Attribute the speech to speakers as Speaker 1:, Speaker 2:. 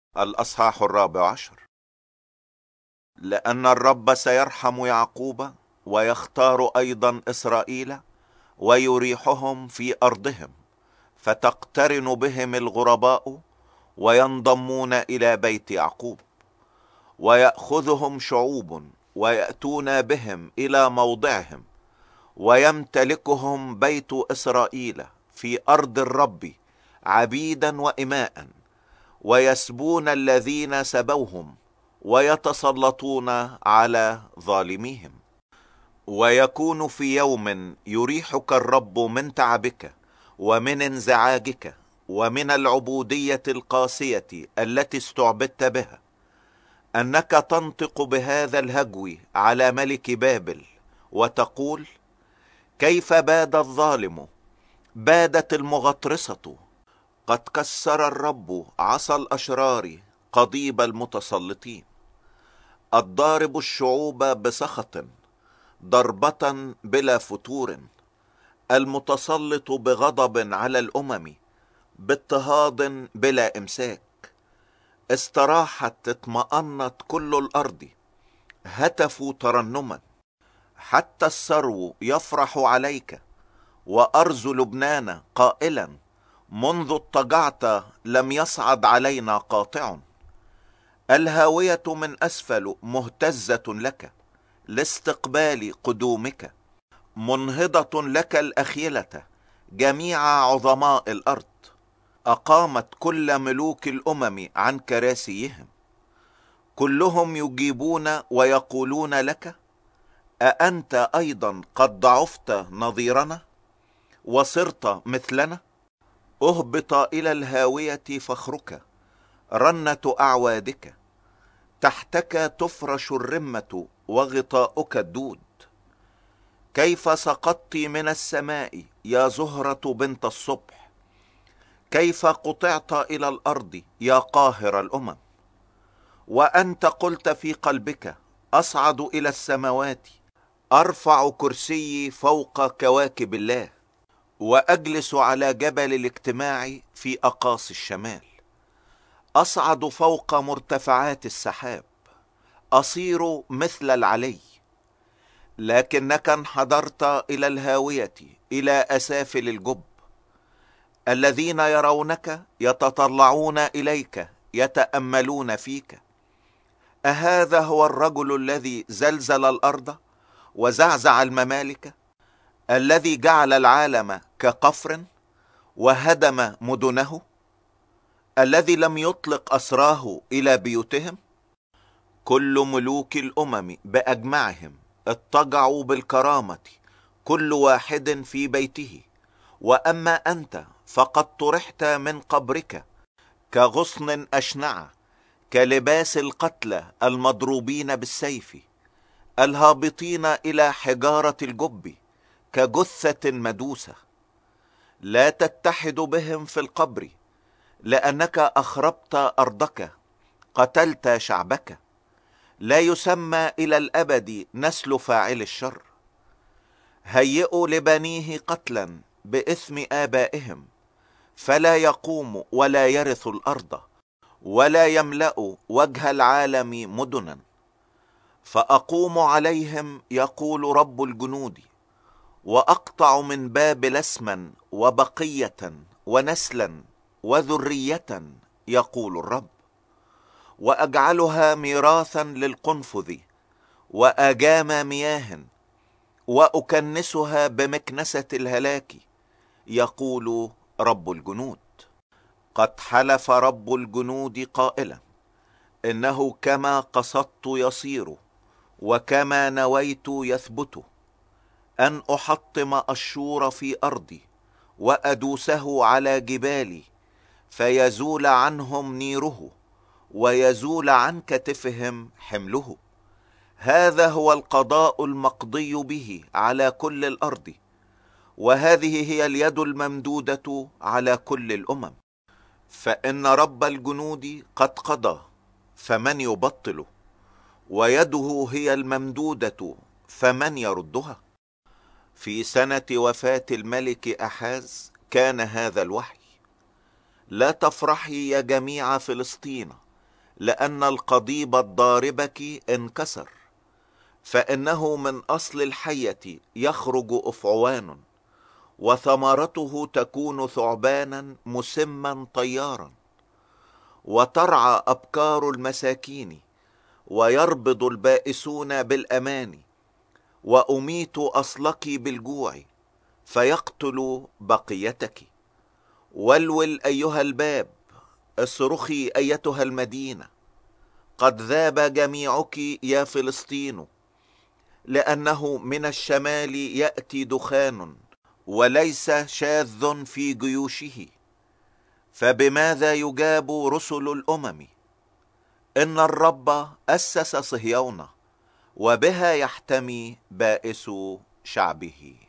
Speaker 1: الأصحاح 14. لأن الرب سيرحم يعقوب ويختار أيضا إسرائيل ويريحهم في أرضهم، فتقترن بهم الغرباء وينضمون إلى بيت يعقوب، ويأخذهم شعوب ويأتون بهم إلى موضعهم، ويمتلكهم بيت إسرائيل في أرض الرب عبيدا وإماء، ويسبون الذين سبوهم ويتسلطون على ظالميهم. ويكون في يوم يريحك الرب من تعبك ومن انزعاجك ومن العبودية القاسية التي استعبدت بها، أنك تنطق بهذا الهجو على ملك بابل وتقول: كيف باد الظالم، بادت المغطرسة، قد كسر الرب عصا الأشرار قضيب المتسلطين، الضارب الشعوب بسخط ضربة بلا فتور، المتسلط بغضب على الأمم باضطهاد بلا إمساك. استراحت اطمأنت كل الأرض، هتفوا ترنما، حتى السرو يفرح عليك، وأرز لبنان قائلا: منذ اضطجعت لم يصعد علينا قاطع. الهاوية من أسفل مهتزة لك لاستقبال قدومك، منهضة لك الأخيلة جميع عظماء الأرض. أقامت كل ملوك الأمم عن كراسيهم، كلهم يجيبون ويقولون لك: أأنت أيضا قد ضعفت نظيرنا وصرت مثلنا؟ أهبط إلى الهاوية فخرك، رنة أعوادك، تحتك تفرش الرمة وغطاؤك الدود. كيف سقطت من السماء يا زهرة بنت الصبح، كيف قطعت إلى الأرض يا قاهر الأمم. وأنت قلت في قلبك: أصعد إلى السماوات، أرفع كرسيي فوق كواكب الله، وأجلس على جبل الاجتماع في أقاصي الشمال. أصعد فوق مرتفعات السحاب، أصير مثل العلي. لكنك انحدرت إلى الهاوية، إلى أسافل الجب. الذين يرونك يتطلعون إليك، يتأملون فيك. أهذا هو الرجل الذي زلزل الأرض وزعزع الممالك، الذي جعل العالم كقفر وهدم مدنه، الذي لم يطلق أسراه إلى بيوتهم؟ كل ملوك الأمم بأجمعهم اضطجعوا بالكرامة، كل واحد في بيته. وأما أنت فقد طرحت من قبرك كغصن أشنع، كلباس القتلى المضروبين بالسيف، الهابطين إلى حجارة الجب كجثة مدوسة. لا تتحد بهم في القبر، لأنك أخربت أرضك، قتلت شعبك. لا يسمى إلى الأبد نسل فاعل الشر. هيئوا لبنيه قتلا بإثم آبائهم، فلا يقوم ولا يرث الأرض، ولا يملأ وجه العالم مدنا. فأقوم عليهم يقول رب الجنود، وأقطع من بابل اسما وبقية ونسلا وذرية، يقول الرب، وأجعلها ميراثا للقنفذ وآجام مياه، وأكنسها بمكنسة الهلاك، يقول رب الجنود. قد حلف رب الجنود قائلا: إنه كما قصدت يصير، وكما نويت يثبت، أن أحطم أشور في أرضي وأدوسه على جبالي، فيزول عنهم نيره ويزول عن كتفهم حمله. هذا هو القضاء المقضي به على كل الأرض، وهذه هي اليد الممدودة على كل الأمم. فإن رب الجنود قد قضى، فمن يبطله؟ ويده هي الممدودة، فمن يردها؟ في سنة وفاة الملك أحاز كان هذا الوحي: لا تفرحي يا جميع فلسطين، لأن القضيب الضاربك انكسر، فإنه من أصل الحية يخرج أفعوان، وثمرته تكون ثعبانا مسما طيارا. وترعى أبكار المساكين، ويربض البائسون بالأمان. وأميت أصلك بالجوع، فيقتل بقيتك. ولول أيها الباب، اصرخي أيتها المدينة. قد ذاب جميعك يا فلسطين، لأنه من الشمال يأتي دخان، وليس شاذ في جيوشه. فبماذا يجاب رسل الأمم؟ إن الرب أسس صهيون، وبها يحتمي بائس شعبه.